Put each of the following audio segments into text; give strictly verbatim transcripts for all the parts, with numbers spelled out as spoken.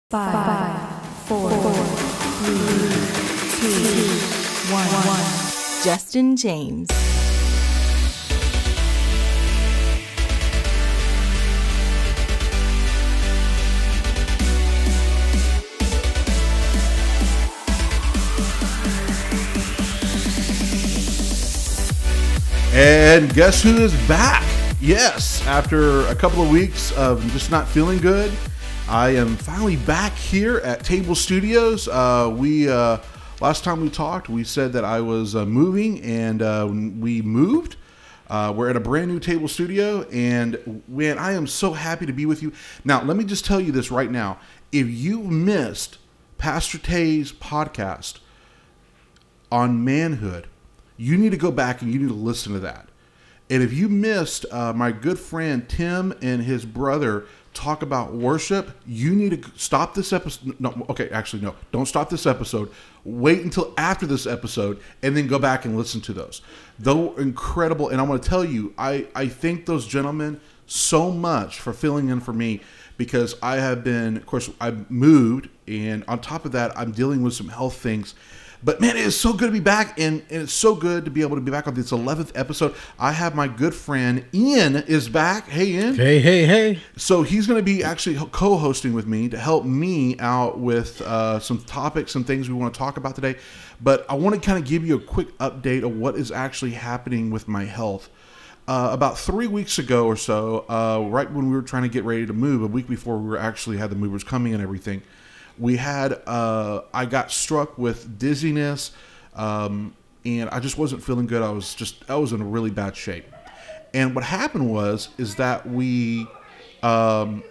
Five, Five four, four, three, two, one, one. Justin James. And guess who is back? Yes, after a couple of weeks of just not feeling good, I am finally back here at Table Studios. Uh, we uh, last time we talked, we said that I was uh, moving, and uh, we moved. Uh, we're at a brand new Table Studio, and man, I am so happy to be with you. Now, let me just tell you this right now: if you missed Pastor Tay's podcast on manhood, you need to go back and you need to listen to that. And if you missed uh, my good friend Tim and his brother talk about worship, you need to stop this episode. No, okay, actually, no, don't stop this episode. Wait until after this episode and then go back and listen to those. Though incredible. And I want to tell you, I, I thank those gentlemen so much for filling in for me, because I have been, of course, I've moved, and on top of that, I'm dealing with some health things. But man, it is so good to be back, and, and it's so good to be able to be back on this eleventh episode. I have my good friend Ian is back. Hey, Ian. Hey, hey, hey. So he's going to be actually co-hosting with me to help me out with uh, some topics and things we want to talk about today. But I want to kind of give you a quick update of what is actually happening with my health. Uh, about three weeks ago or so, uh, right when we were trying to get ready to move, a week before we were actually had the movers coming and everything, we had, uh, I got struck with dizziness, um, and I just wasn't feeling good. I was just, I was in a really bad shape. And what happened was, is that we, um,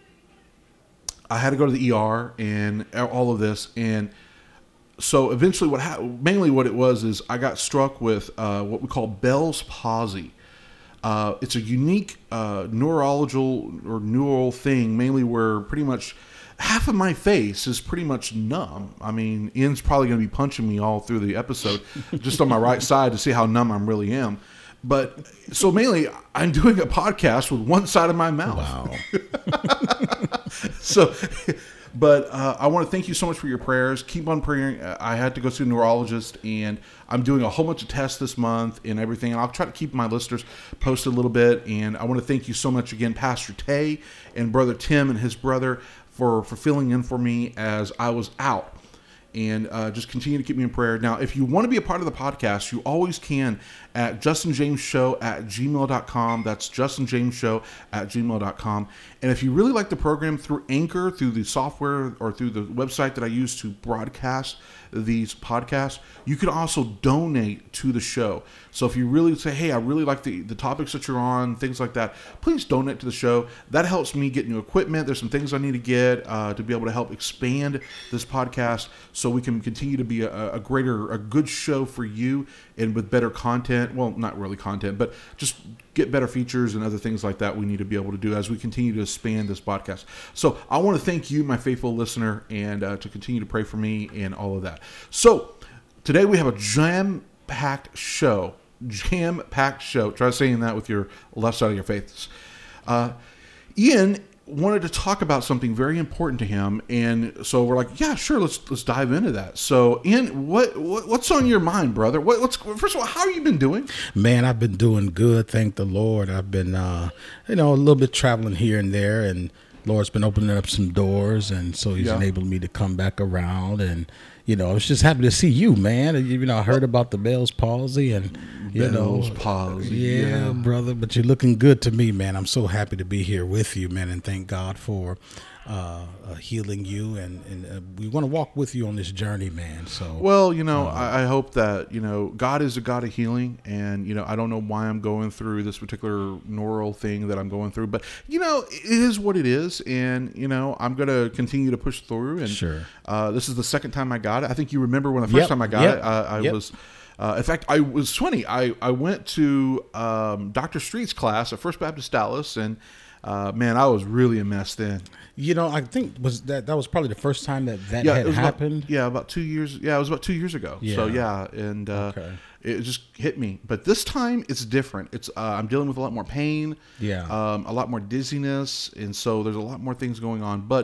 I had to go to the E R and all of this. And so eventually what happened, mainly what it was, is I got struck with, uh, what we call Bell's palsy. Uh, it's a unique, uh, neurological or neural thing, mainly where pretty much half of my face is pretty much numb. I mean, Ian's probably going to be punching me all through the episode, just on my right side to see how numb I really am. But so mainly, I'm doing a podcast with one side of my mouth. Wow. so, but uh, I want to thank you so much for your prayers. Keep on praying. I had to go see a neurologist, and I'm doing a whole bunch of tests this month and everything. And I'll try to keep my listeners posted a little bit. And I want to thank you so much again, Pastor Tay and Brother Tim and his brother, for, for filling in for me as I was out. And uh, just continue to keep me in prayer. Now, if you want to be a part of the podcast, you always can at justin james show at gmail dot com. That's justin james show at gmail dot com. And if you really like the program, through Anchor, through the software, or through the website that I use to broadcast these podcasts, you can also donate to the show. So if you really say, hey, I really like the, the topics that you're on, things like that, please donate to the show. That helps me get new equipment. There's some things I need to get uh, to be able to help expand this podcast so we can continue to be a, a greater, a good show for you, and with better content. Well, not really content, but just get better features and other things like that we need to be able to do as we continue to expand this podcast. So I want to thank you, my faithful listener, and uh, to continue to pray for me and all of that. So today we have a jam-packed show. Jam-packed show. Try saying that with your left side of your face. Uh, Ian wanted to talk about something very important to him, and so we're like, yeah, sure, let's let's dive into that. So, Ian, what, what what's on your mind, brother? What, what's first of all, how have you been doing? Man, I've been doing good, thank the Lord. I've been, uh, you know, a little bit traveling here and there, and Lord's been opening up some doors, and so He's yeah. enabled me to come back around. And you know, I was just happy to see you, man. You know, I heard about the Bell's palsy, and you Bell's know, palsy, yeah, yeah, brother. But you're looking good to me, man. I'm so happy to be here with you, man, and thank God for uh, uh, healing you, and and uh, we want to walk with you on this journey, man. So, well, you know, uh, I, I hope that you know God is a God of healing, and you know, I don't know why I'm going through this particular neural thing that I'm going through, but you know, it is what it is, and you know, I'm gonna continue to push through. And sure, uh, this is the second time I got it. I think you remember when the first yep, time I got yep, it, I, I yep. was. Uh, in fact, I was funny. I, I went to um, Doctor Street's class at First Baptist Dallas, and uh, man, I was really a mess then. You know, I think was that that was probably the first time that that yeah, had happened. About, yeah, about two years. Yeah, it was about two years ago. Yeah. So yeah, and uh, okay. it just hit me. But this time it's different. It's uh, I'm dealing with a lot more pain. Yeah. Um, a lot more dizziness, and so there's a lot more things going on. But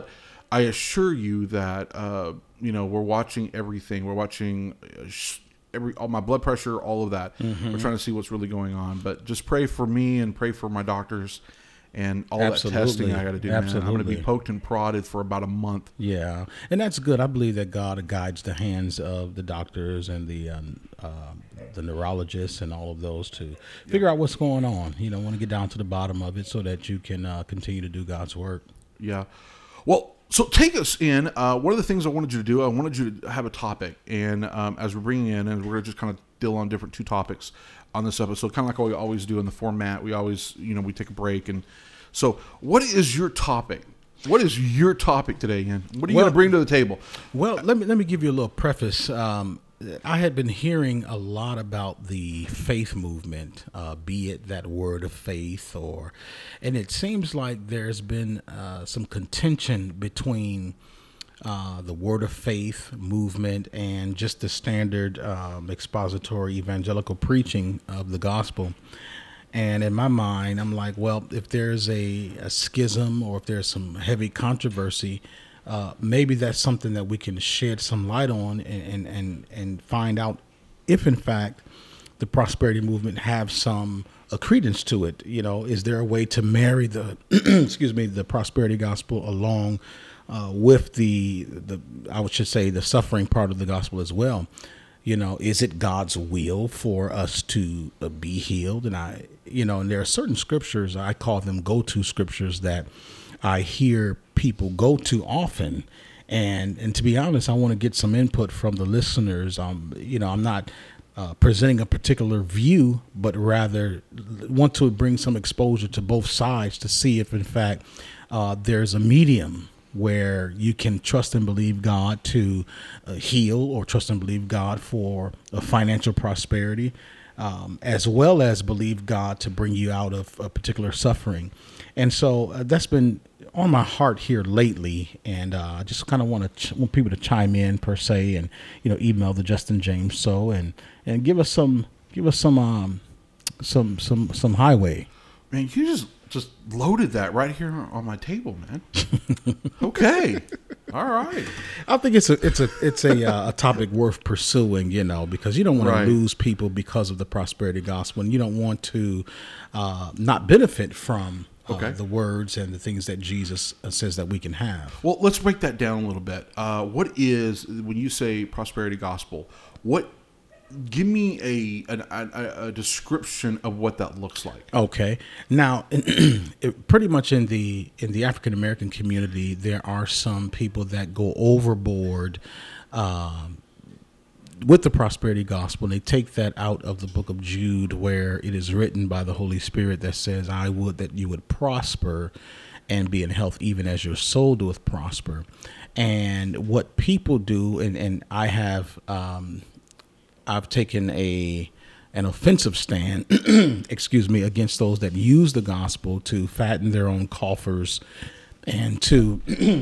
I assure you that, uh, you know, we're watching everything. We're watching every, all my blood pressure, all of that. Mm-hmm. We're trying to see what's really going on. But just pray for me and pray for my doctors and all Absolutely. that testing I got to do. Absolutely. Man. I'm going to be poked and prodded for about a month. Yeah. And that's good. I believe that God guides the hands of the doctors and the um, uh, the neurologists and all of those to figure yeah. out what's going on. You know, want to get down to the bottom of it so that you can uh, continue to do God's work. Yeah. Well, so take us in. Uh, one of the things I wanted you to do, I wanted you to have a topic. And um, as we're bringing in, and we're going to just kind of deal on different two topics on this episode, kind of like what we always do in the format. We always, you know, we take a break. And so what is your topic? What is your topic today, Ian? What are you well, going to bring to the table? Well, let me let me give you a little preface. Um, I had been hearing a lot about the faith movement, uh, be it that word of faith, or, and it seems like there's been uh, some contention between uh, the word of faith movement and just the standard um, expository evangelical preaching of the gospel. And in my mind, I'm like, well, if there's a, a schism or if there's some heavy controversy, Uh, maybe that's something that we can shed some light on and, and, and, and find out if, in fact, the prosperity movement have some uh, credence to it. You know, is there a way to marry the, excuse me, the prosperity gospel along uh, with the, the, I should say, the suffering part of the gospel as well? You know, is it God's will for us to uh, be healed? And I, you know, and there are certain scriptures, I call them go-to scriptures that I hear people go to often. And and to be honest, I want to get some input from the listeners. Um, you know, I'm not uh, presenting a particular view, but rather want to bring some exposure to both sides to see if, in fact, uh, there's a medium where you can trust and believe God to uh, heal, or trust and believe God for a financial prosperity, um, as well as believe God to bring you out of a particular suffering. And so uh, that's been on my heart here lately, and uh, I just kind of want to ch- want people to chime in per se, and you know, email the Justin James Show and and give us some give us some um some some some highway. Man, you just just loaded that right here on my table, man. Okay, all right. I think it's a it's a it's a uh, a topic worth pursuing, you know, because you don't want right. to lose people because of the prosperity gospel, and you don't want to uh, not benefit from. Okay. Uh, the words and the things that Jesus uh, says that we can have. Well, let's break that down a little bit. Uh, what is, when you say prosperity gospel, what, give me a, an, a a description of what that looks like. Okay. Now, it, pretty much in the in the African American community, there are some people that go overboard um, with the prosperity gospel, and they take that out of the book of Jude, where it is written by the Holy Spirit that says, I would that you would prosper and be in health, even as your soul doeth prosper. And what people do, and, and I have, um, I've taken a, an offensive stand, excuse me, against those that use the gospel to fatten their own coffers and to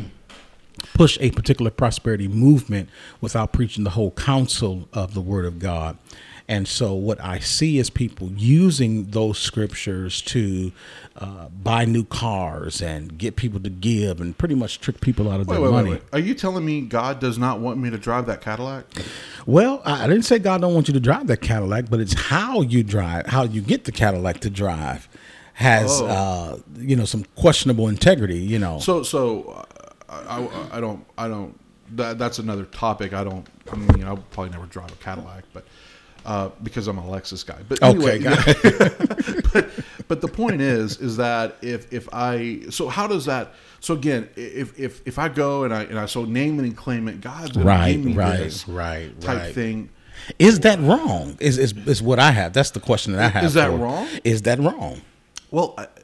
push a particular prosperity movement without preaching the whole counsel of the Word of God. And so what I see is people using those scriptures to uh, buy new cars and get people to give and pretty much trick people out of wait, their wait, money. Wait, wait. Are you telling me God does not want me to drive that Cadillac? Well, I didn't say God don't want you to drive that Cadillac, but it's how you drive, how you get the Cadillac to drive has, oh. uh, you know, some questionable integrity, you know. So, so I, I, I don't, I don't, that, that's another topic. I don't, I mean, I'll probably never drive a Cadillac, but Uh, because I'm a Lexus guy, but anyway, okay, but but the point is, is that if if I so how does that so again if if if I go and I and I so name it and claim it, God's gonna right, give me right, this right, type right. thing. Is that wrong? Is is is what I have? That's the question that I have. Is that for, wrong? Is that wrong? Well, I,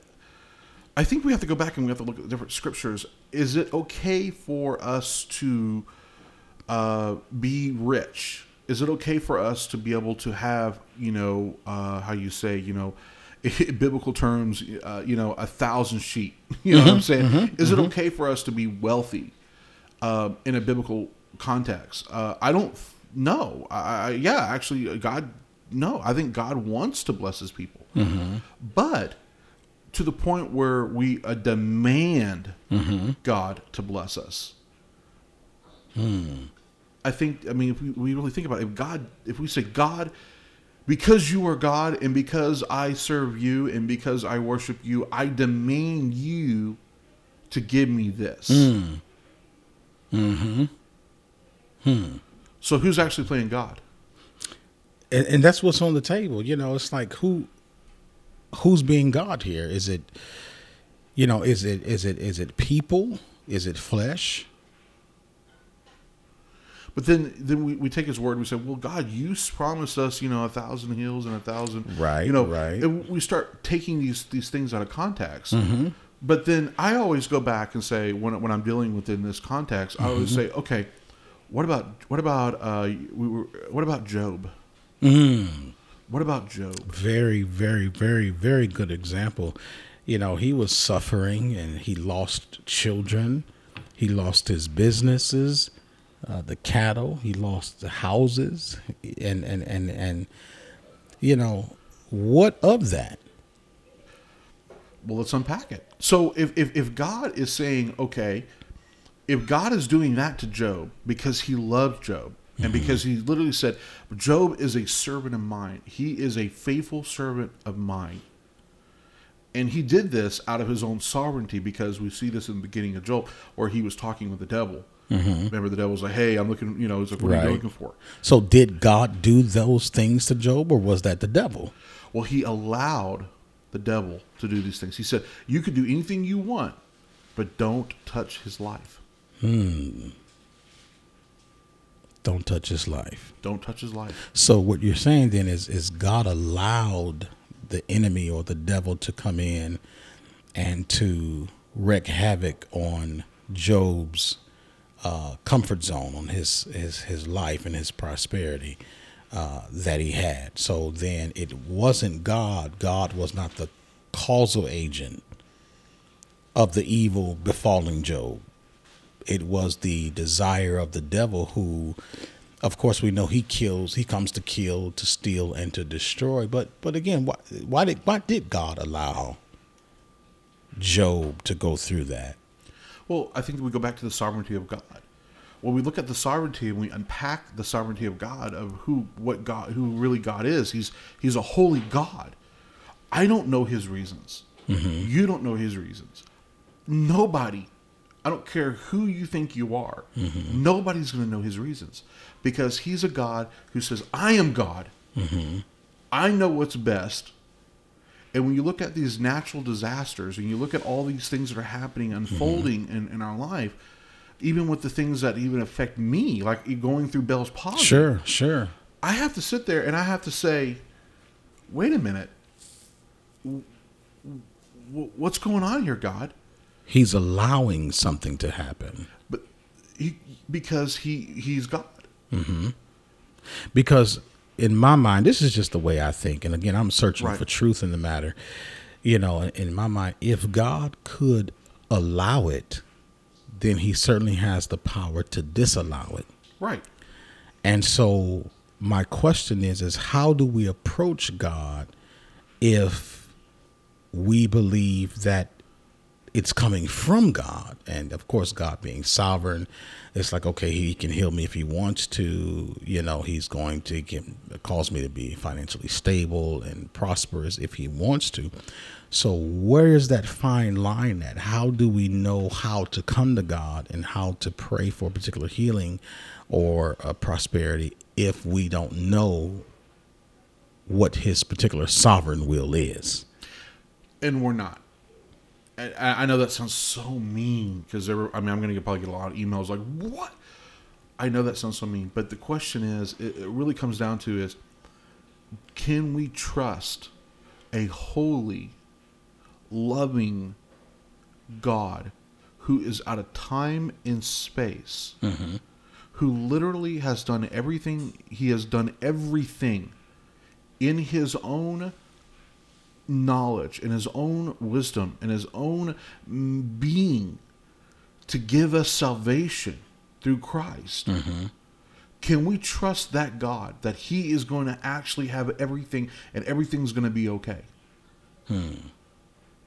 I think we have to go back and we have to look at different scriptures. Is it okay for us to uh, be rich? Is it okay for us to be able to have, you know, uh, how you say, you know, in biblical terms, uh, you know, a thousand sheep? You know mm-hmm, what I'm saying? Mm-hmm, Is mm-hmm. it okay for us to be wealthy uh, in a biblical context? Uh, I don't know. I, I, yeah, actually, God, no. I think God wants to bless his people. Mm-hmm. But to the point where we uh, demand Mm-hmm. God to bless us. Hmm. I think, I mean, if we, we really think about it, if God, if we say, God, because you are God and because I serve you and because I worship you, I demand you to give me this. Mm. Mm-hmm. Hmm. So who's actually playing God? And, and that's what's on the table. You know, it's like who, who's being God here? Is it, you know, is it, is it, is it people? Is it flesh? But then, then we, we take his word and we say, well, God, you promised us, you know, a thousand hills and a thousand, Right, you know, right. and we start taking these, these things out of context. Mm-hmm. But then I always go back and say, when, when I'm dealing within this context, I always say, okay, what about, what about, uh, we were, what about Job? Mm. What about Job? Very, very, very, very good example. You know, he was suffering and he lost children. He lost his businesses, uh, the cattle. He lost the houses. And, and, and, and, you know, what of that? Well, let's unpack it. So if, if, if God is saying, okay, if God is doing that to Job because he loved Job, and because he literally said, Job is a servant of mine. He is a faithful servant of mine. And he did this out of his own sovereignty, because we see this in the beginning of Job where he was talking with the devil. Mm-hmm. Remember, the devil was like, hey, I'm looking, you know, he's like, what Right. are you looking for? So did God do those things to Job, or was that the devil? Well, he allowed the devil to do these things. He said, you could do anything you want, but don't touch his life. Hmm. Don't touch his life. Don't touch his life. So what you're saying then is, is God allowed the enemy or the devil to come in and to wreak havoc on Job's uh, comfort zone, on his, his, his life and his prosperity uh, that he had. So then it wasn't God. God was not the causal agent of the evil befalling Job. It was the desire of the devil, who, of course, we know he kills. He comes to kill, to steal, and to destroy. But but again, why, why did why did God allow Job to go through that? Well, I think we go back to the sovereignty of God. When we look at the sovereignty and we unpack the sovereignty of God, of who what God who really God is, he's he's a holy God. I don't know his reasons. Mm-hmm. You don't know his reasons. Nobody. I don't care who you think you are. Mm-hmm. Nobody's going to know his reasons, because he's a God who says, I am God. Mm-hmm. I know what's best. And when you look at these natural disasters and you look at all these things that are happening, unfolding mm-hmm. in, in our life, even with the things that even affect me, like going through Bell's palsy. Sure, sure. I have to sit there and I have to say, wait a minute. What's going on here, God? He's allowing something to happen. But he, because he he's God. Mm-hmm. Because in my mind, this is just the way I think. And again, I'm searching Right. for truth in the matter. You know, in my mind, if God could allow it, then he certainly has the power to disallow it. Right. And so my question is, is how do we approach God if we believe that it's coming from God? And of course, God being sovereign, it's like, okay, he can heal me if he wants to, you know, he's going to give, cause me to be financially stable and prosperous if he wants to. So where is that fine line at? How do we know how to come to God and how to pray for a particular healing or a prosperity if we don't know what his particular sovereign will is? And we're not. I, I know that sounds so mean, because I mean, I'm going to get, probably get a lot of emails like, what? I know that sounds so mean. But the question is, it, it really comes down to is, can we trust a holy, loving God who is out of time and space, mm-hmm. who literally has done everything, he has done everything in his own knowledge, in his own wisdom, in his own being, to give us salvation through Christ? Mm-hmm. Can we trust that God, that he is going to actually have everything and everything's going to be okay? Hmm.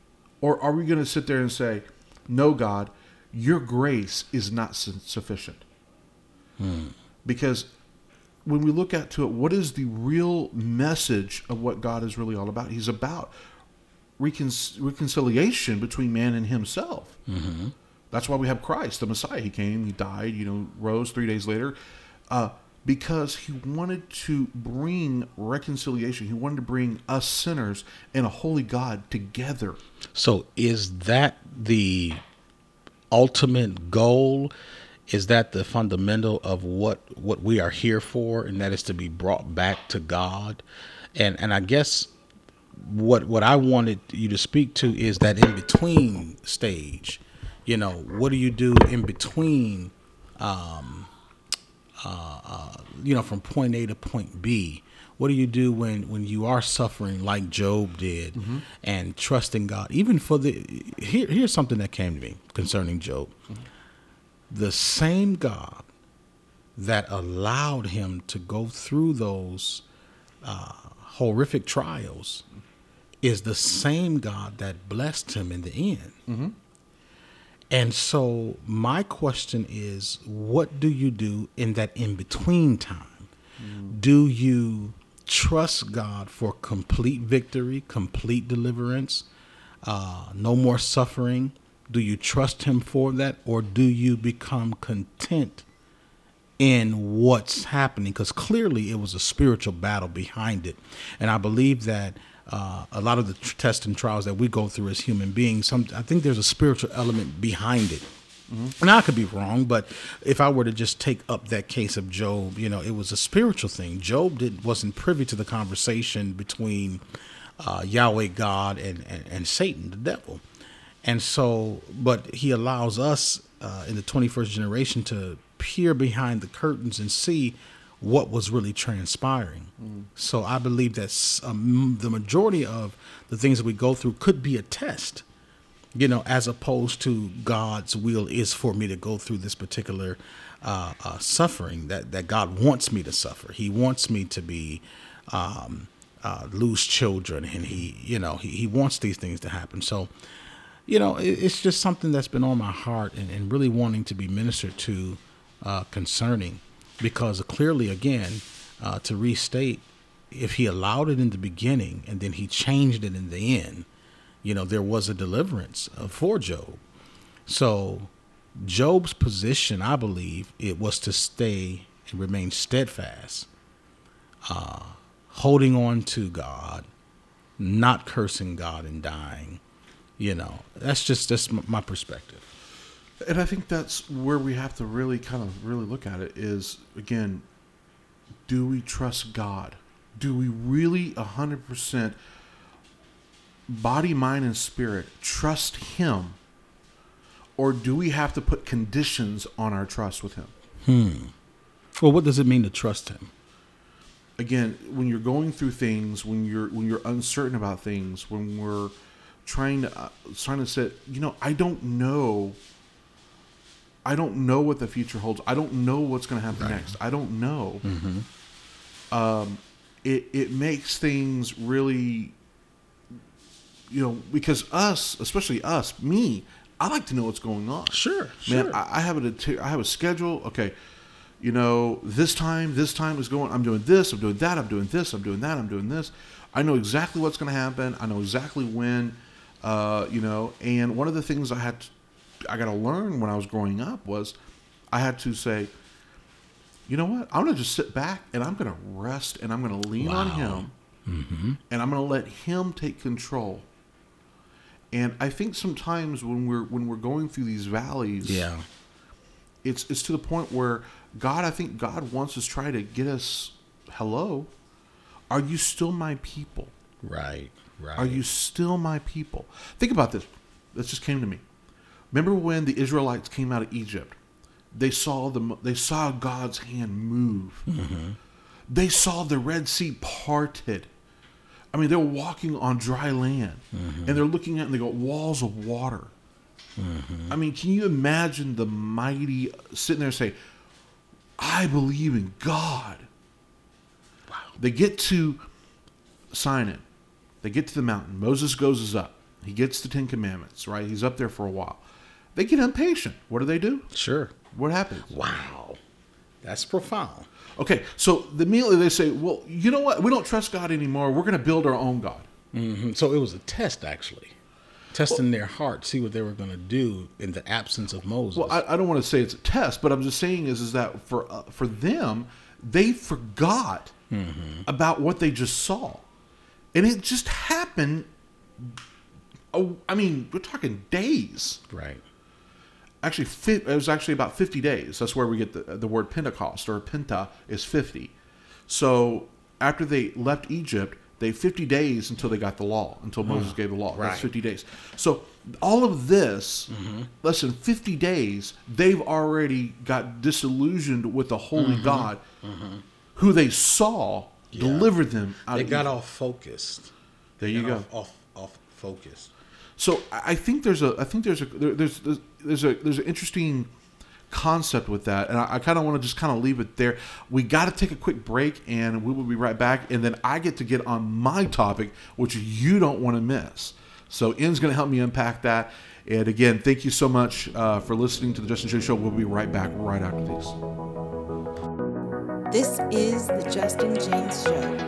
Or are we going to sit there and say, no, God, your grace is not su- sufficient? Hmm. Because when we look at to it, what is the real message of what God is really all about? He's about recon- reconciliation between man and himself. Mm-hmm. That's why we have Christ, the Messiah. He came, he died, you know, rose three days later, uh, because he wanted to bring reconciliation. He wanted to bring us sinners and a holy God together. So is that the ultimate goal? Is that the fundamental of what, what we are here for, and that is to be brought back to God? And and I guess what what I wanted you to speak to is that in between stage. You know, what do you do in between, um, uh, uh, you know, from point A to point B? What do you do when, when you are suffering like Job did, mm-hmm. and trusting God? Even for the, here, here's something that came to me concerning Job. Mm-hmm. The same God that allowed him to go through those uh, horrific trials is the same God that blessed him in the end. Mm-hmm. And so my question is, what do you do in that in-between time? Mm. Do you trust God for complete victory, complete deliverance, uh, no more suffering? Do you trust him for that? Or do you become content in what's happening? Because clearly it was a spiritual battle behind it. And I believe that Uh, a lot of the tr- tests and trials that we go through as human beings, some, I think there's a spiritual element behind it. Mm-hmm. Now, I could be wrong, but if I were to just take up that case of Job, you know, it was a spiritual thing. Job did, wasn't privy to the conversation between uh, Yahweh God and, and, and Satan, the devil. And so, but he allows us uh, in the twenty-first generation to peer behind the curtains and see what was really transpiring. Mm. So I believe that um, the majority of the things that we go through could be a test, you know, as opposed to God's will is for me to go through this particular uh, uh, suffering that, that God wants me to suffer. He wants me to be, um, uh, lose children, and he, you know, he, he wants these things to happen. So, you know, it, it's just something that's been on my heart and, and really wanting to be ministered to uh, concerning. Because clearly, again, uh, to restate, if he allowed it in the beginning and then he changed it in the end, you know, there was a deliverance uh, for Job. So Job's position, I believe, it was to stay and remain steadfast, uh, holding on to God, not cursing God and dying. You know, that's just that's my perspective. And I think that's where we have to really kind of really look at it is, again, do we trust God? Do we really one hundred percent body, mind, and spirit trust him? Or do we have to put conditions on our trust with him? Hmm. Well, what does it mean to trust him? Again, when you're going through things, when you're when you're uncertain about things, when we're trying to uh, trying to say, you know, I don't know. I don't know what the future holds. I don't know what's going to happen right. next. I don't know. Mm-hmm. Um, it it makes things really, you know, because us, especially us, me, I like to know what's going on. Sure, man. sure. I, I have a I have a schedule. Okay, you know, this time, this time is going. I'm doing this. I'm doing that. I'm doing this. I'm doing that. I'm doing this. I know exactly what's going to happen. I know exactly when. Uh, you know, and one of the things I had to I got to learn when I was growing up was I had to say, you know what? I'm going to just sit back and I'm going to rest and I'm going to lean wow. on him mm-hmm. and I'm going to let him take control. And I think sometimes when we're when we're going through these valleys, yeah, it's it's to the point where God, I think God wants to try to get us. Hello, are you still my people? Right, right. Are you still my people? Think about this. This just came to me. Remember when the Israelites came out of Egypt? They saw the they saw God's hand move. Mm-hmm. They saw the Red Sea parted. I mean, they're walking on dry land, mm-hmm. and they're looking at and they got walls of water. Mm-hmm. I mean, can you imagine the mighty sitting there saying, "I believe in God." Wow. They get to Sinai. They get to the mountain. Moses goes up. He gets the Ten Commandments, right? He's up there for a while. They get impatient. What do they do? Sure. What happens? Wow. That's profound. Okay, so immediately they say, well, you know what? We don't trust God anymore. We're going to build our own God. Mm-hmm. So it was a test, actually. Testing well, their heart, see what they were going to do in the absence of Moses. Well, I, I don't want to say it's a test, but I'm just saying is, is that for uh, for them, they forgot mm-hmm. about what they just saw. And it just happened, oh, I mean, we're talking days. Right. Actually, it was actually about fifty days. That's where we get the, the word Pentecost, or Penta is fifty. So after they left Egypt, they fifty days until they got the law, until Moses oh, gave the law. Right. That's fifty days. So all of this, mm-hmm. less than fifty days, they've already got disillusioned with the holy mm-hmm. God, mm-hmm. who they saw yeah. delivered them out they of Egypt. They got off focused. There you go. Off, off, off focus. So I think there's a, I think there's a, there, there's, there's, there's a, there's an interesting concept with that, and I, I kind of want to just kind of leave it there. We got to take a quick break, and we will be right back. And then I get to get on my topic, which you don't want to miss. So Ian's going to help me unpack that. And again, thank you so much uh, for listening to the Justin James Show. We'll be right back right after This this. is the Justin James Show.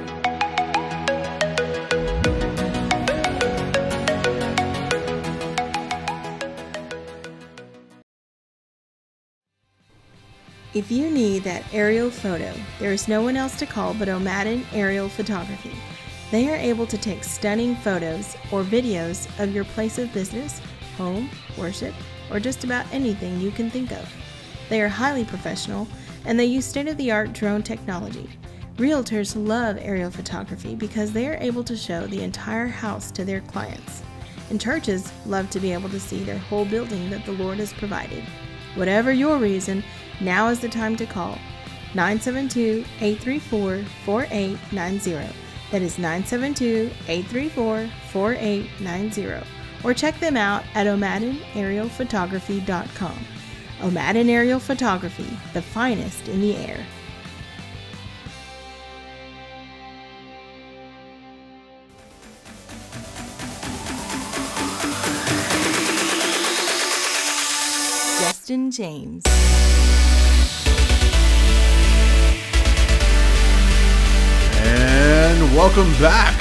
If you need that aerial photo, there is no one else to call but O'Madden Aerial Photography. They are able to take stunning photos or videos of your place of business, home, worship, or just about anything you can think of. They are highly professional, and they use state-of-the-art drone technology. Realtors love aerial photography because they are able to show the entire house to their clients. And churches love to be able to see their whole building that the Lord has provided. Whatever your reason, now is the time to call nine seven two, eight three four, four eight nine zero. That is nine seven two, eight three four, four eight nine zero. Or check them out at O'Madden Aerial Photography dot com. O'Madden Aerial Photography, the finest in the air. Justin James. And welcome back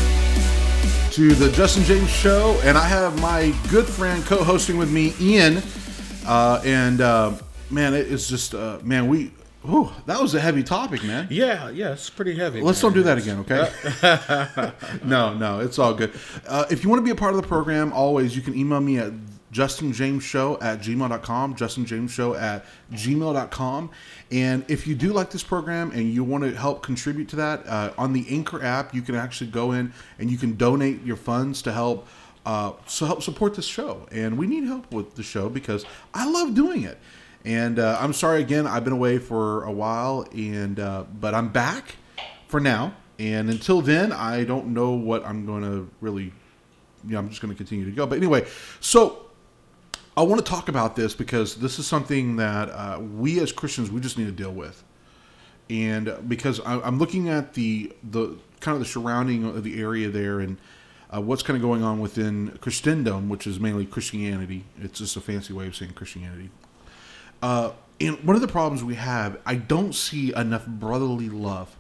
to the Justin James Show. And I have my good friend co-hosting with me, Ian. Uh, and uh, man, it is just, uh, man, we, whew, that was a heavy topic, man. Yeah, yeah, it's pretty heavy. Let's man. don't do that again, okay? no, no, it's all good. Uh, if you want to be a part of the program, always, you can email me at justin james show at gmail dot com, justin james show at gmail dot com. And if you do like this program and you want to help contribute to that, uh, on the Anchor app, you can actually go in and you can donate your funds to help uh, so help support this show. And we need help with the show because I love doing it. And uh, I'm sorry again, I've been away for a while, and uh, but I'm back for now. And until then, I don't know what I'm going to really, you know, I'm just going to continue to go. But anyway, so I want to talk about this because this is something that uh, we as Christians, we just need to deal with. And because I, I'm looking at the the kind of the surrounding of the area there and uh, what's kind of going on within Christendom, which is mainly Christianity. It's just a fancy way of saying Christianity. Uh, and one of the problems we have, I don't see enough brotherly love.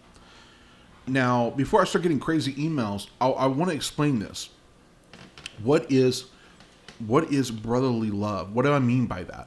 Now, before I start getting crazy emails, I, I want to explain this. What is What is brotherly love? What do I mean by that?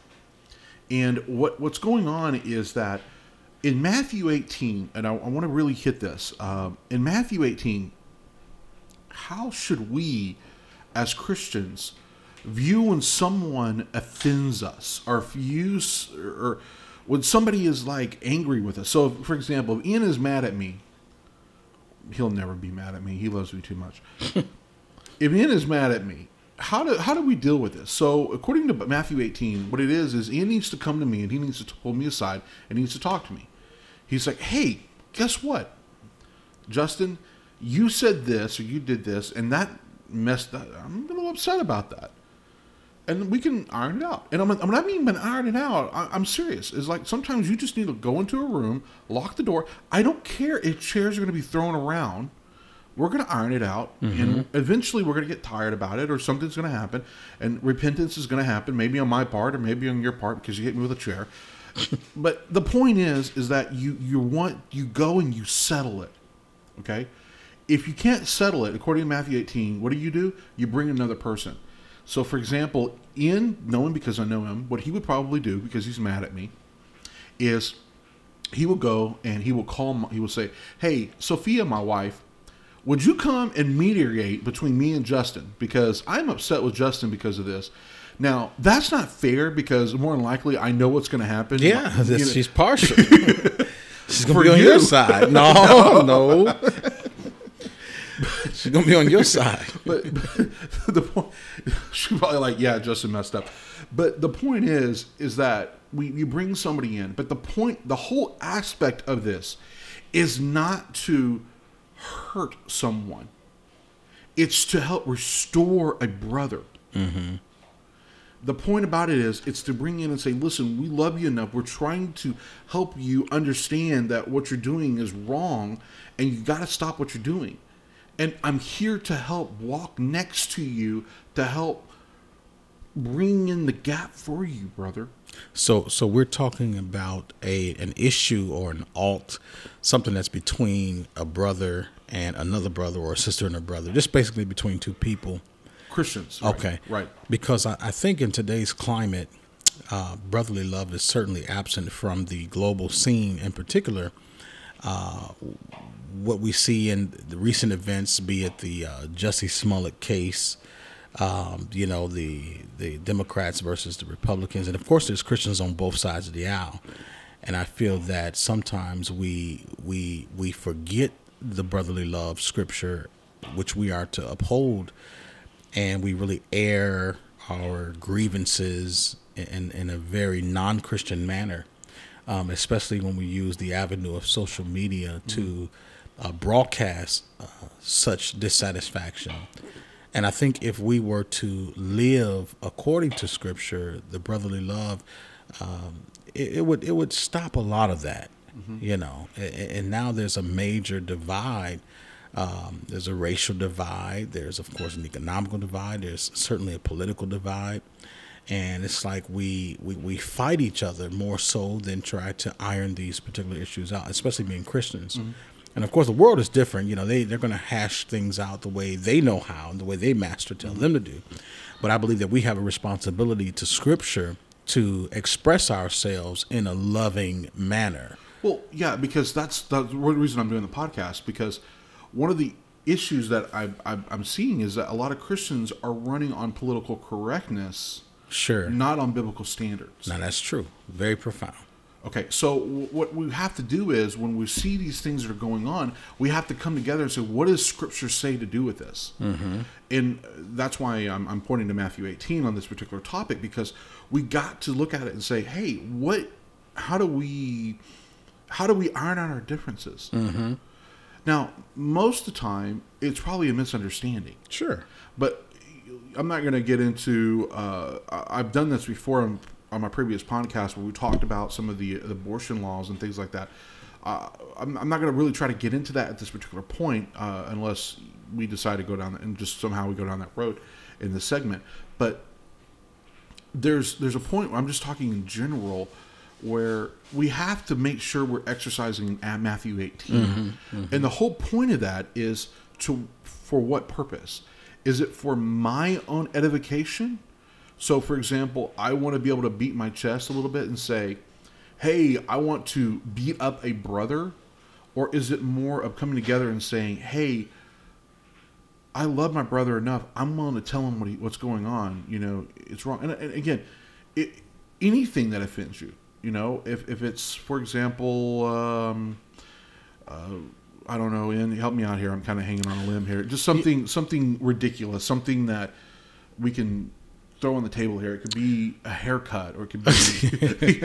And what, what's going on is that in Matthew eighteen, and I, I want to really hit this, um, in Matthew eighteen, how should we as Christians view when someone offends us, or if you, or when somebody is like angry with us? So, for example, if Ian is mad at me, he'll never be mad at me. He loves me too much. If Ian is mad at me, How do how do we deal with this? So according to Matthew eighteen, what it is is Ian needs to come to me and he needs to pull me aside and he needs to talk to me. He's like, hey, guess what, Justin, you said this or you did this and that messed up. I'm a little upset about that, and we can iron it out. And I'm I'm not even been iron it out. I, I'm serious. It's like sometimes you just need to go into a room, lock the door. I don't care if chairs are going to be thrown around. we're going to iron it out, mm-hmm. and eventually we're going to get tired about it, or something's going to happen, and repentance is going to happen, maybe on my part or maybe on your part because you hit me with a chair. But the point is, is that you you want you go and you settle it, okay? If you can't settle it, according to Matthew eighteen, what do you do? You bring another person. So, for example, Ian, knowing because I know him, what he would probably do, because he's mad at me, is he will go and he will call, he will say, hey, Sophia, my wife, would you come and mediate between me and Justin? Because I'm upset with Justin because of this. Now, that's not fair because more than likely I know what's going to happen. Yeah, you know, she's partial. She's going to be on you. your side. No, no. no. She's going to be on your side. But, but the point, she's probably like, yeah, Justin messed up. But the point is, is that we you bring somebody in. But the point, the whole aspect of this is not to hurt someone. It's to help restore a brother. Mm-hmm. The point about it is, it's to bring in and say, listen, we love you enough. We're trying to help you understand that what you're doing is wrong, and you got to stop what you're doing. And I'm here to help walk next to you to help bring in the gap for you, brother. So, so we're talking about a an issue or an alt, something that's between a brother and another brother, or a sister and a brother, just basically between two people. Christians. Right? Okay. Right. Because I, I think in today's climate, uh, brotherly love is certainly absent from the global scene in particular. Uh, what we see in the recent events, be it the uh, Jussie Smollett case, um, you know, the the Democrats versus the Republicans, and of course there's Christians on both sides of the aisle. And I feel that sometimes we we we forget the brotherly love scripture, which we are to uphold, and we really air our grievances in, in a very non-Christian manner, um, especially when we use the avenue of social media to uh, broadcast uh, such dissatisfaction. And I think if we were to live according to Scripture, the brotherly love, um, it, it would it would stop a lot of that, mm-hmm. you know. And, and now there's a major divide. Um, there's a racial divide. There's, of course, an economical divide. There's certainly a political divide. And it's like we, we, we fight each other more so than try to iron these particular issues out, especially being Christians. Mm-hmm. And, of course, the world is different. You know, they, they're going to hash things out the way they know how and the way they master tell mm-hmm. them to do. But I believe that we have a responsibility to Scripture to express ourselves in a loving manner. Well, yeah, because that's, that's the reason I'm doing the podcast, because one of the issues that I, I, I'm seeing is that a lot of Christians are running on political correctness, sure, not on biblical standards. Now, that's true. Very profound. Okay, so what we have to do is, when we see these things that are going on, we have to come together and say, what does Scripture say to do with this? Mm-hmm. And that's why I'm, I'm pointing to Matthew eighteen on this particular topic, because we got to look at it and say, hey, what? How do we, how do we iron out our differences? Mm-hmm. Now, most of the time, it's probably a misunderstanding. Sure. But I'm not going to get into, uh, I've done this before on, on my previous podcast where we talked about some of the, the abortion laws and things like that. Uh, I'm, I'm not going to really try to get into that at this particular point uh, unless we decide to go down and just somehow we go down that road in this segment. But there's there's a point where I'm just talking in general where we have to make sure we're exercising at Matthew eighteen. Mm-hmm, mm-hmm. And the whole point of that is to, for what purpose? Is it for my own edification? So, for example, I want to be able to beat my chest a little bit and say, hey, I want to beat up a brother? Or is it more of coming together and saying, hey, I love my brother enough, I'm willing to tell him what he, what's going on. You know, it's wrong. And, and again, it, anything that offends you, you know, if, if it's, for example, um, uh, I don't know, Ian, help me out here. I'm kind of hanging on a limb here. Just something, something ridiculous, something that we can throw on the table here. It could be a haircut, or it could be.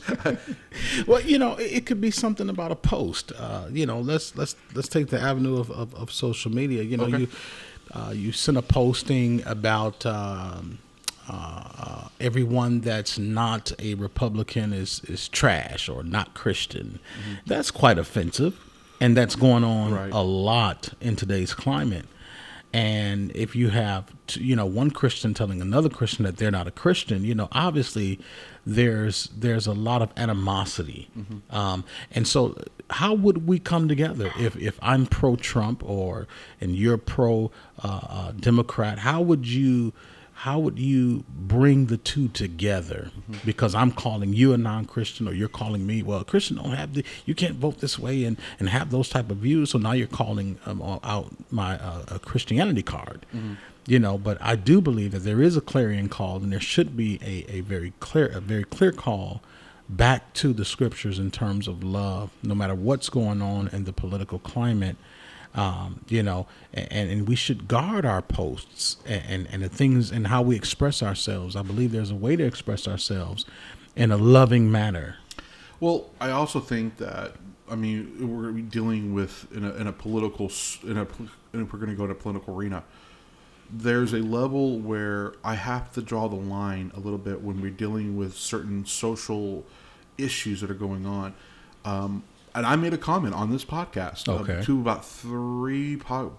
Well, you know, it could be something about a post. Uh, you know, let's let's let's take the avenue of, of, of social media. You know, okay. you uh, you send a posting about. Um, Uh, uh, everyone that's not a Republican is, is trash or not Christian. Mm-hmm. That's quite offensive. And that's going on Right. a lot in today's climate. And if you have, t- you know, one Christian telling another Christian that they're not a Christian, you know, obviously there's there's a lot of animosity. Mm-hmm. Um, and so how would we come together if, if I'm pro-Trump or and you're pro-Democrat? Uh, how would you how would you bring the two together? Mm-hmm. Because I'm calling you a non-Christian or you're calling me, well, a Christian don't have the, you can't vote this way and, and have those type of views. So now you're calling um, out my uh, Christianity card, mm-hmm. you know, but I do believe that there is a clarion call and there should be a, a very clear, a very clear call back to the scriptures in terms of love, no matter what's going on in the political climate. Um, you know, and, and we should guard our posts and, and, and the things and how we express ourselves. I believe there's a way to express ourselves in a loving manner. Well, I also think that, I mean, we're dealing with in a, in a political, in a, and if we're going to go to a political arena, there's a level where I have to draw the line a little bit when we're dealing with certain social issues that are going on. Um, And I made a comment on this podcast okay. uh, to about three, probably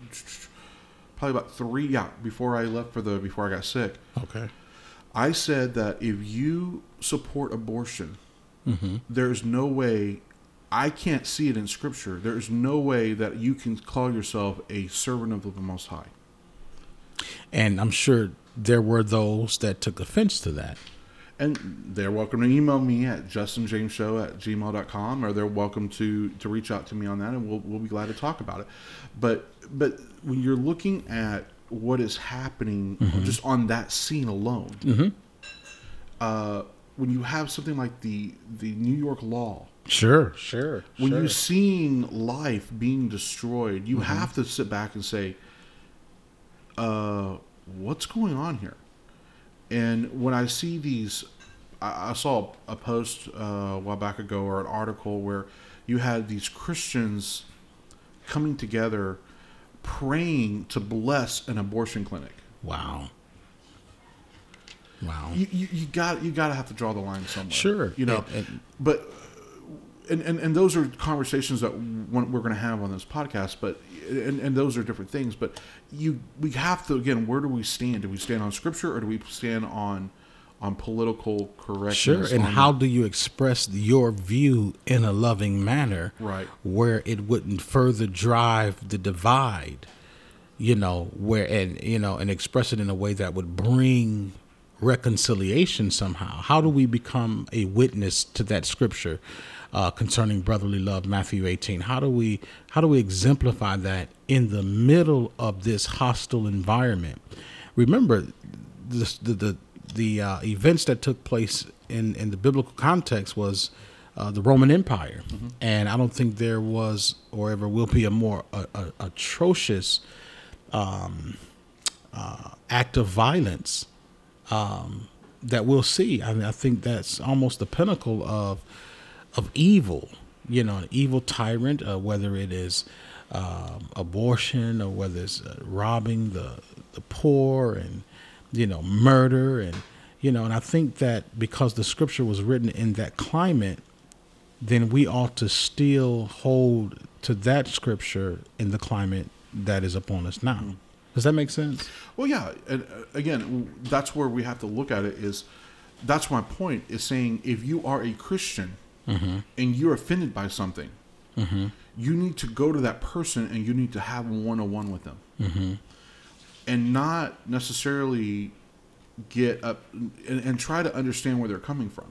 about three, yeah, before I left for the, before I got sick. Okay. I said that if you support abortion, mm-hmm. there's no way, I can't see it in Scripture, there's no way that you can call yourself a servant of the Most High. And I'm sure there were those that took offense to that. And they're welcome to email me at justin james show at gmail dot com, or they're welcome to, to reach out to me on that, and we'll we'll be glad to talk about it. But but when you're looking at what is happening mm-hmm. just on that scene alone, mm-hmm. uh, when you have something like the the New York law, sure, sure, when sure. you're seeing life being destroyed, you mm-hmm. have to sit back and say, uh, what's going on here? And when I see these, I, I saw a post uh, a while back ago, or an article where you had these Christians coming together praying to bless an abortion clinic. Wow. Wow. You, you, you got you got to have to draw the line somewhere. Sure. You know, and, and, but and, and and those are conversations that we're going to have on this podcast. But and, and those are different things. But you we have to, again, where do we stand? Do we stand on Scripture, or do we stand on on political correctness? Sure. And how do you express your view in a loving manner, right, where it wouldn't further drive the divide? You know, where and you know, and express it in a way that would bring reconciliation somehow. How do we become a witness to that Scripture uh, concerning brotherly love, Matthew eighteen? How do we how do we exemplify that in the middle of this hostile environment? Remember, this, the the the uh, events that took place in in the biblical context was uh, the Roman Empire, mm-hmm. and I don't think there was or ever will be a more a, a, atrocious um, uh, act of violence Um, that we'll see. I mean, I think that's almost the pinnacle of of evil. You know, an evil tyrant, uh, whether it is um, abortion or whether it's uh, robbing the the poor and you know murder and you know. And I think that because the Scripture was written in that climate, then we ought to still hold to that Scripture in the climate that is upon us now. Mm-hmm. Does that make sense? Well, yeah. And again, that's where we have to look at it. Is that's my point? Is saying if you are a Christian mm-hmm. and you're offended by something, mm-hmm. you need to go to that person and you need to have one on one with them, mm-hmm. and not necessarily get up and, and try to understand where they're coming from,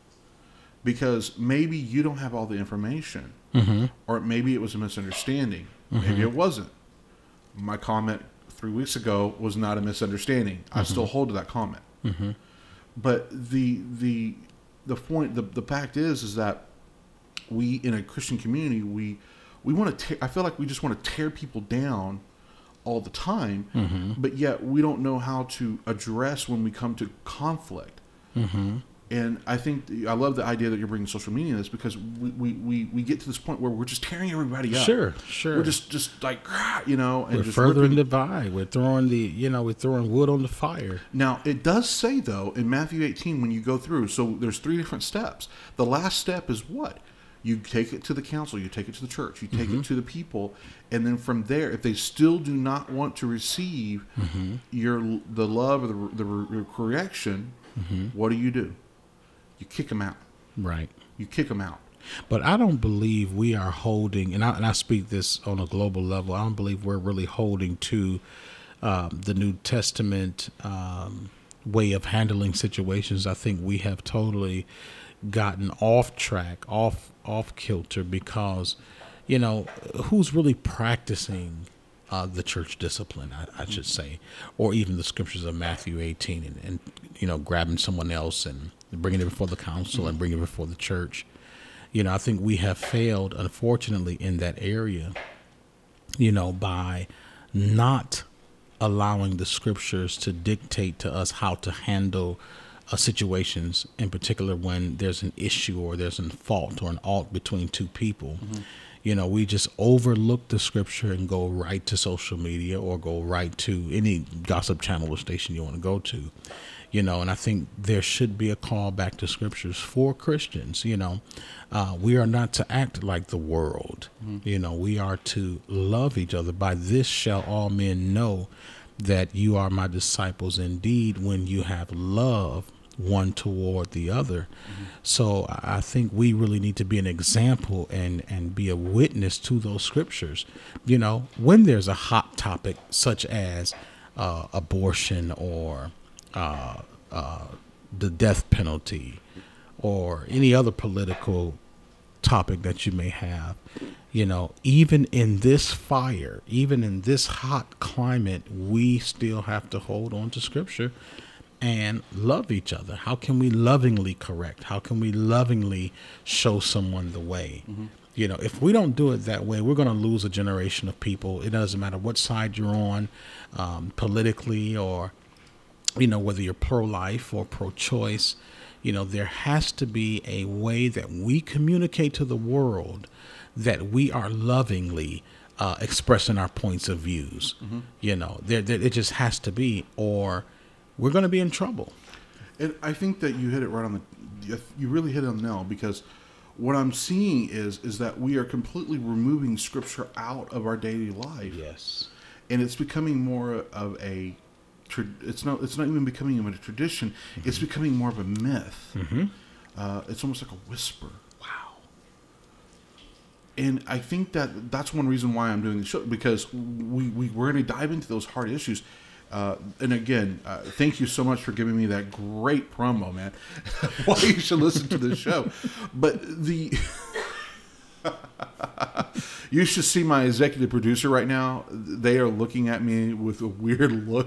because maybe you don't have all the information, mm-hmm. or maybe it was a misunderstanding. Mm-hmm. Maybe it wasn't. My comment three weeks ago was not a misunderstanding. Mm-hmm. I still hold to that comment. Mm-hmm. But the the the point the, the fact is is that we in a Christian community we we want to I feel like we just want to tear people down all the time, mm-hmm. but yet we don't know how to address when we come to conflict. Mm-hmm. And I think I love the idea that you're bringing social media in this, because we, we, we, we get to this point where we're just tearing everybody up. Sure, sure. We're just, just like, you know. And we're just furthering ripping. the divide. We're throwing the, you know, we're throwing wood on the fire. Now, it does say, though, in Matthew eighteen, when you go through, so there's three different steps. The last step is what? You take it to the council, you take it to the church, you take mm-hmm. it to the people, and then from there, if they still do not want to receive mm-hmm. your the love or the, the, the correction, mm-hmm. what do you do? You kick them out. Right. You kick them out. But I don't believe we are holding, and I, and I speak this on a global level, I don't believe we're really holding to um, the New Testament um, way of handling situations. I think we have totally gotten off track, off off kilter, because, you know, who's really practicing uh, the church discipline, I, I should say, or even the scriptures of Matthew eighteen, and, and you know, grabbing someone else and bringing it before the council and bringing it before the church. You know, I think we have failed, unfortunately, in that area, you know, by not allowing the scriptures to dictate to us how to handle uh, situations, in particular when there's an issue or there's a fault or an alt between two people. Mm-hmm. You know, we just overlook the scripture and go right to social media or go right to any gossip channel or station you want to go to. You know, and I think there should be a call back to scriptures for Christians. You know, uh, we are not to act like the world. Mm-hmm. You know, we are to love each other. By this shall all men know that you are my disciples indeed, when you have love one toward the other. Mm-hmm. So I think we really need to be an example and, and be a witness to those scriptures. You know, when there's a hot topic such as uh, abortion or Uh, uh, the death penalty or any other political topic that you may have, you know, even in this fire, even in this hot climate, we still have to hold on to scripture and love each other. How can we lovingly correct? How can we lovingly show someone the way? Mm-hmm. You know, if we don't do it that way, we're going to lose a generation of people. It doesn't matter what side you're on, um, politically, or you know, whether you're pro-life or pro-choice. You know, there has to be a way that we communicate to the world that we are lovingly uh, expressing our points of views. Mm-hmm. You know, there, there, it just has to be, or we're going to be in trouble. And I think that you hit it right on the, you really hit it on the nail, because what I'm seeing is, is that we are completely removing scripture out of our daily life. Yes. And it's becoming more of a, It's not. It's not even becoming a tradition. Mm-hmm. It's becoming more of a myth. Mm-hmm. Uh, it's almost like a whisper. Wow. And I think that that's one reason why I'm doing the show, because we, we we're going to dive into those hard issues. Uh, and again, uh, thank you so much for giving me that great promo, man. Why you should listen to this show. But the you should see my executive producer right now. They are looking at me with a weird look.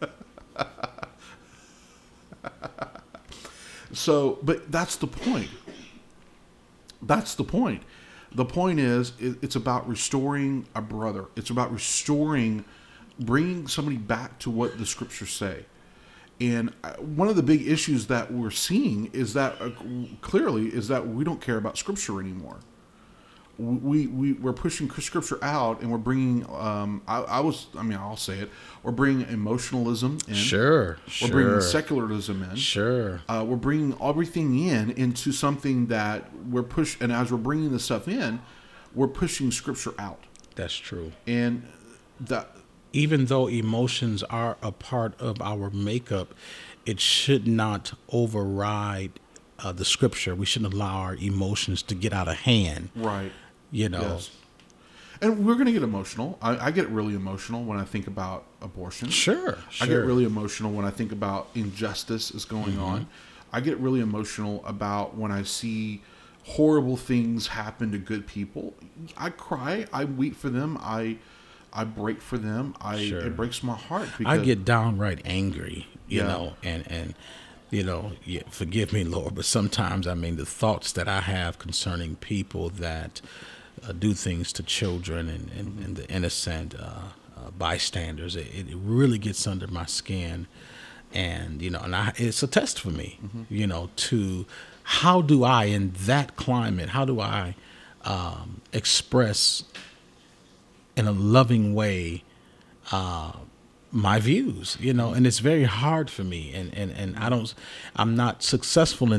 So, but that's the point. That's the point. The point is, it's about restoring a brother. It's about restoring, bringing somebody back to what the scriptures say. And one of the big issues that we're seeing is that, uh, clearly, is that we don't care about scripture anymore. We, we, we're pushing scripture out, and we're bringing, um, I, I was, I mean, I'll say it, we're bringing emotionalism in. Sure, We're sure. bringing secularism in. Sure. Uh, we're bringing everything in into something that we're push, and as we're bringing this stuff in, we're pushing scripture out. That's true. And that, even though emotions are a part of our makeup, it should not override uh, the scripture. We shouldn't allow our emotions to get out of hand. Right. You know, yes. And we're going to get emotional. I, I get really emotional when I think about abortion. Sure, sure. I get really emotional when I think about injustice is going mm-hmm. on. I get really emotional about when I see horrible things happen to good people. I cry. I weep for them. I I break for them. I sure. It breaks my heart. I get downright angry, you yeah. know, and, and you know, yeah, forgive me, Lord, but sometimes, I mean, the thoughts that I have concerning people that uh, do things to children and, and, mm-hmm. and the innocent uh, uh, bystanders, it, it really gets under my skin. And, you know, and I, it's a test for me, mm-hmm. you know, to how do I, in that climate, how do I um, express in a loving way uh, my views, you know, and it's very hard for me. And, and, and I don't, I'm not successful in that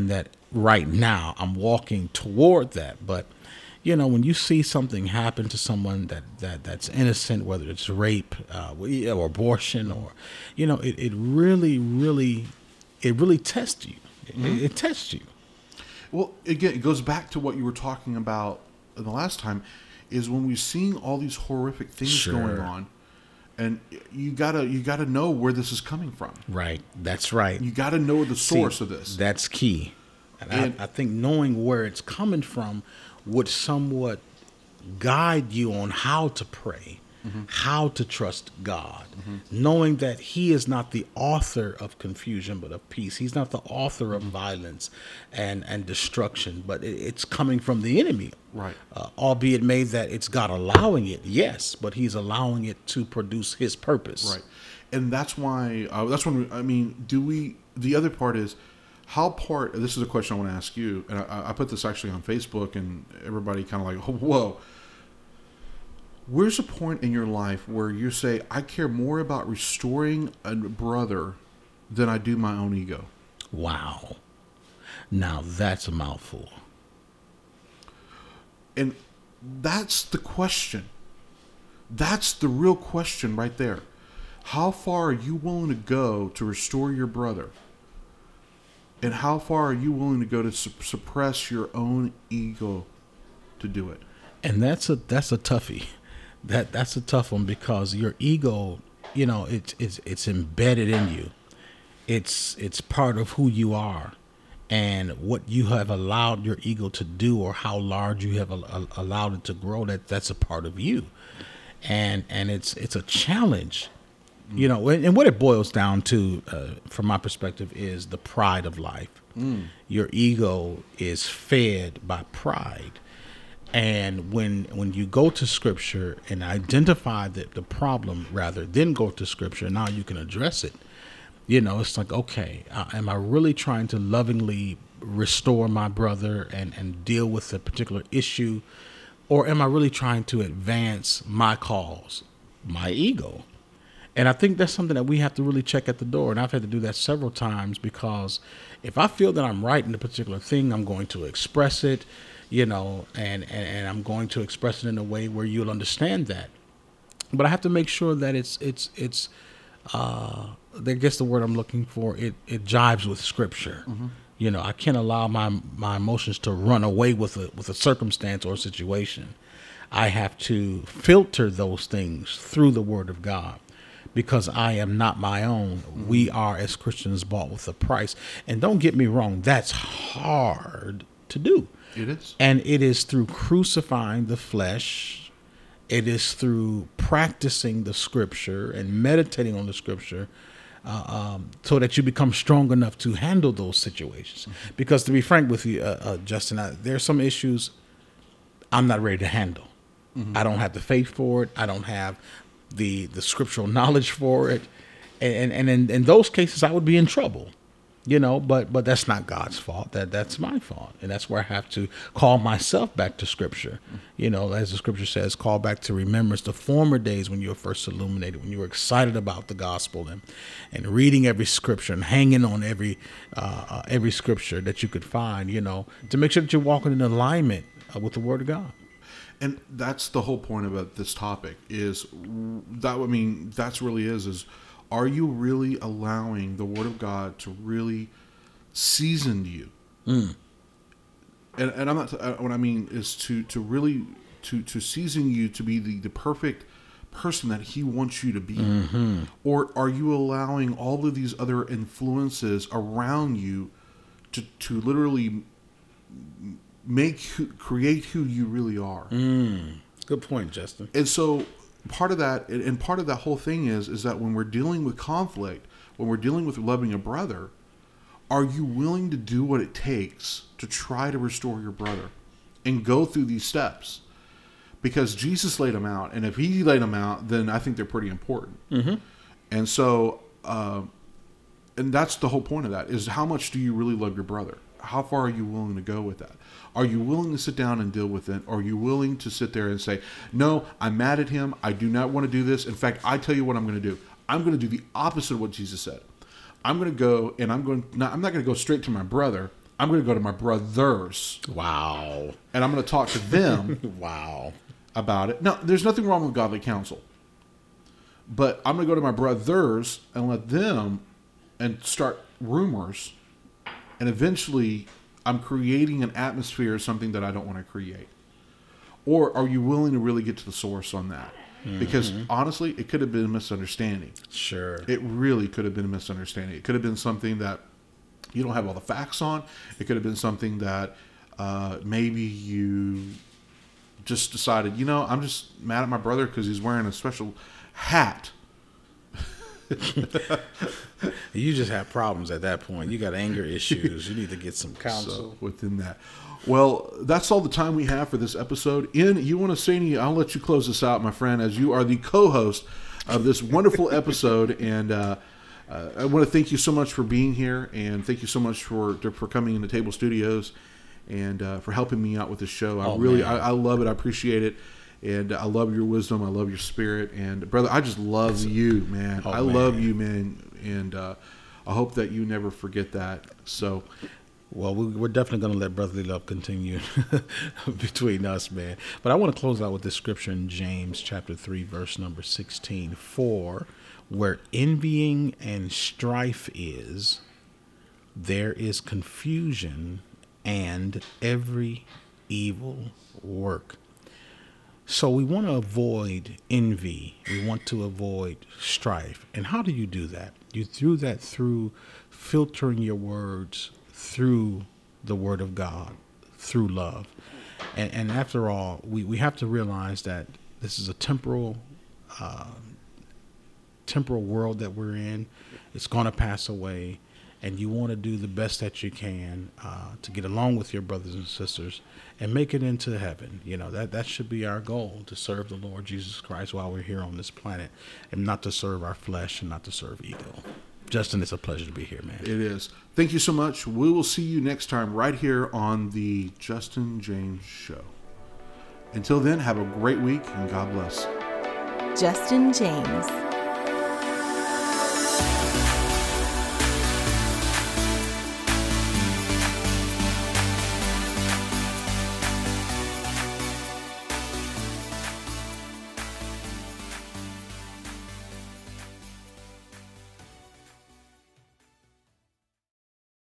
right now. I'm walking toward that. But, you know, when you see something happen to someone that, that that's innocent, whether it's rape uh, or abortion, or, you know, it, it really, really, it really tests you. Mm-hmm. It, it tests you. Well, again, it goes back to what you were talking about the last time, is when we're seeing all these horrific things sure. going on, and you gotta you gotta know where this is coming from. Right, that's right. You gotta know the source See, of this. That's key, and, and I, I think knowing where it's coming from would somewhat guide you on how to pray, mm-hmm. how to trust God, mm-hmm. knowing that He is not the author of confusion, but of peace. He's not the author of violence and, and destruction, but it, it's coming from the enemy. Right. Uh, albeit may that it's God allowing it, yes, but He's allowing it to produce His purpose. Right. And that's why, uh, that's when, we, I mean, do we, the other part is, how part, this is a question I want to ask you, and I, I put this actually on Facebook, and everybody kind of like, oh, whoa. Where's a point in your life where you say, I care more about restoring a brother than I do my own ego? Wow. Now that's a mouthful. And that's the question. That's the real question right there. How far are you willing to go to restore your brother? And how far are you willing to go to su- suppress your own ego to do it? And that's a that's a toughie. That that's a tough one, because your ego, you know, it's it's it's embedded in you. It's it's part of who you are, and what you have allowed your ego to do, or how large you have a, a, allowed it to grow. That that's a part of you, and and it's it's a challenge. You know, and what it boils down to, uh, from my perspective, is the pride of life. Mm. Your ego is fed by pride. And when when you go to Scripture and identify the, the problem, rather than go to Scripture, now you can address it. You know, it's like, okay, uh, am I really trying to lovingly restore my brother and, and deal with a particular issue? Or am I really trying to advance my cause, my ego? And I think that's something that we have to really check at the door. And I've had to do that several times, because if I feel that I'm right in a particular thing, I'm going to express it, you know, and, and, and I'm going to express it in a way where you'll understand that. But I have to make sure that it's, it's, it's, uh, I guess the word I'm looking for, it, it jives with Scripture. Mm-hmm. You know, I can't allow my, my emotions to run away with a, with a circumstance or a situation. I have to filter those things through the Word of God. Because I am not my own. Mm-hmm. We are, as Christians, bought with a price. And don't get me wrong, that's hard to do. It is. And it is through crucifying the flesh. It is through practicing the Scripture and meditating on the Scripture, uh, um, so that you become strong enough to handle those situations. Mm-hmm. Because to be frank with you, uh, uh, Justin, I, there are some issues I'm not ready to handle. Mm-hmm. I don't have the faith for it. I don't have the the scriptural knowledge for it, and and in, in those cases I would be in trouble, you know. But but that's not God's fault. That that's my fault, and that's where I have to call myself back to Scripture. You know, as the Scripture says, call back to remembrance the former days when you were first illuminated, when you were excited about the gospel, and and reading every Scripture and hanging on every uh, uh, every Scripture that you could find. You know, to make sure that you're walking in alignment uh, with the Word of God. And that's the whole point about this topic, is that, I mean, that's really is, is are you really allowing the Word of God to really season you? Mm. And, and I'm not, what I mean is to, to really, to, to season you to be the, the perfect person that He wants you to be. Mm-hmm. Or are you allowing all of these other influences around you to, to literally make create who you really are? Mm, good point, Justin. And so part of that, and part of that whole thing is, is that when we're dealing with conflict, when we're dealing with loving a brother, are you willing to do what it takes to try to restore your brother and go through these steps? Because Jesus laid them out, and if He laid them out, then I think they're pretty important. Mm-hmm. And so, uh, and that's the whole point of that, is how much do you really love your brother? How far are you willing to go with that? Are you willing to sit down and deal with it? Are you willing to sit there and say, no, I'm mad at him. I do not want to do this. In fact, I tell you what I'm going to do. I'm going to do the opposite of what Jesus said. I'm going to go and I'm going not, I'm not going to go straight to my brother. I'm going to go to my brothers. Wow. And I'm going to talk to them. Wow. About it. No, there's nothing wrong with godly counsel. But I'm going to go to my brothers and let them and start rumors. And eventually I'm creating an atmosphere of something that I don't want to create. Or are you willing to really get to the source on that? Mm-hmm. Because honestly, it could have been a misunderstanding. Sure. It really could have been a misunderstanding. It could have been something that you don't have all the facts on. It could have been something that uh, maybe you just decided, you know, I'm just mad at my brother because he's wearing a special hat. You just have problems at that point. You got anger issues. You need to get some counsel. So within that. Well, that's all the time we have for this episode. In, you want to say any, I'll let you close this out, my friend, as you are the co-host of this wonderful episode. And uh, uh, I want to thank you so much for being here. And thank you so much for for coming into Table Studios and uh, for helping me out with this show. I oh, really, I, I love it. I appreciate it. And I love your wisdom. I love your spirit. And brother, I just love you, man. Oh, I man. love you, man. And uh, I hope that you never forget that. So... Well, we're definitely going to let brotherly love continue between us, man. But I want to close out with this scripture in James chapter three, verse number sixteen. For where envying and strife is, there is confusion and every evil work. So we want to avoid envy. We want to avoid strife. And how do you do that? You do that through filtering your words through the word of God, through love. And, and after all, we, we have to realize that this is a temporal, uh, temporal world that we're in. It's going to pass away. And you want to do the best that you can uh, to get along with your brothers and sisters and make it into heaven. You know, that, that should be our goal, to serve the Lord Jesus Christ while we're here on this planet, and not to serve our flesh and not to serve ego. Justin, it's a pleasure to be here, man. It is. Thank you so much. We will see you next time right here on the Justin James Show. Until then, have a great week and God bless. Justin James.